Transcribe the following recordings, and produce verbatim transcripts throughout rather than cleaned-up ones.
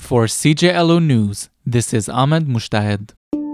For C J L O News, this is Ahmed Mushtahed.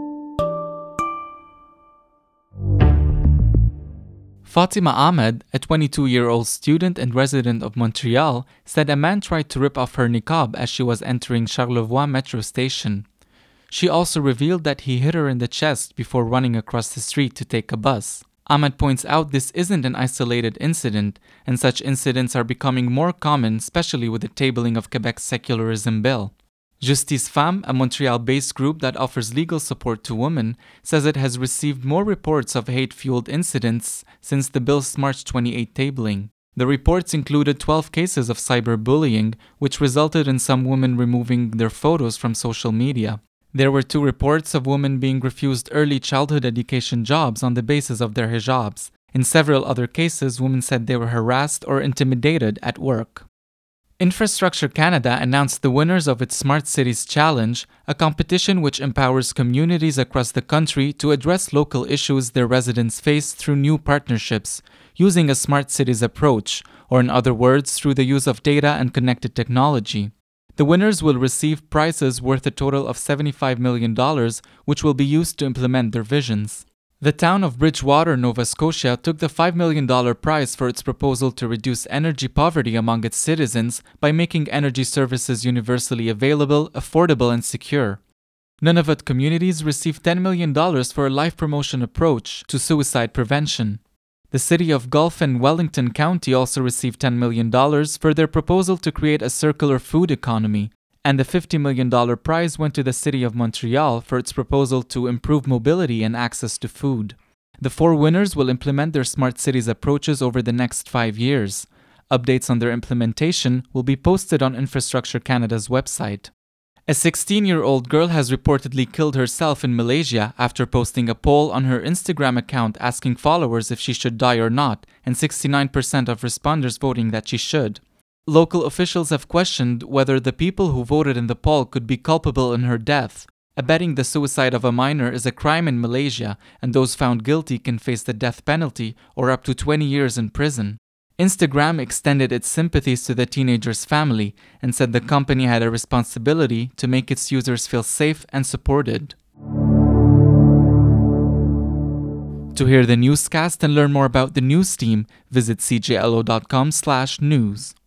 Fatima Ahmed, a twenty-two-year-old student and resident of Montreal, said a man tried to rip off her niqab as she was entering Charlevoix metro station. She also revealed that he hit her in the chest before running across the street to take a bus. Ahmed points out this isn't an isolated incident, and such incidents are becoming more common, especially with the tabling of Quebec's secularism bill. Justice Femme, a Montreal-based group that offers legal support to women, says it has received more reports of hate-fueled incidents since the bill's March twenty-eighth tabling. The reports included twelve cases of cyberbullying, which resulted in some women removing their photos from social media. There were two reports of women being refused early childhood education jobs on the basis of their hijabs. In several other cases, women said they were harassed or intimidated at work. Infrastructure Canada announced the winners of its Smart Cities Challenge, a competition which empowers communities across the country to address local issues their residents face through new partnerships, using a smart cities approach, or in other words, through the use of data and connected technology. The winners will receive prizes worth a total of seventy-five million dollars, which will be used to implement their visions. The town of Bridgewater, Nova Scotia, took the five million dollars prize for its proposal to reduce energy poverty among its citizens by making energy services universally available, affordable, and secure. Nunavut communities received ten million dollars for a life promotion approach to suicide prevention. The city of Guelph and Wellington County also received ten million dollars for their proposal to create a circular food economy, and the fifty million dollars prize went to the city of Montreal for its proposal to improve mobility and access to food. The four winners will implement their smart cities approaches over the next five years. Updates on their implementation will be posted on Infrastructure Canada's website. A sixteen-year-old girl has reportedly killed herself in Malaysia after posting a poll on her Instagram account asking followers if she should die or not, and sixty-nine percent of responders voting that she should. Local officials have questioned whether the people who voted in the poll could be culpable in her death. Abetting the suicide of a minor is a crime in Malaysia, and those found guilty can face the death penalty or up to twenty years in prison. Instagram extended its sympathies to the teenager's family and said the company had a responsibility to make its users feel safe and supported. To hear the newscast and learn more about the news team, visit c j l o dot com slash news.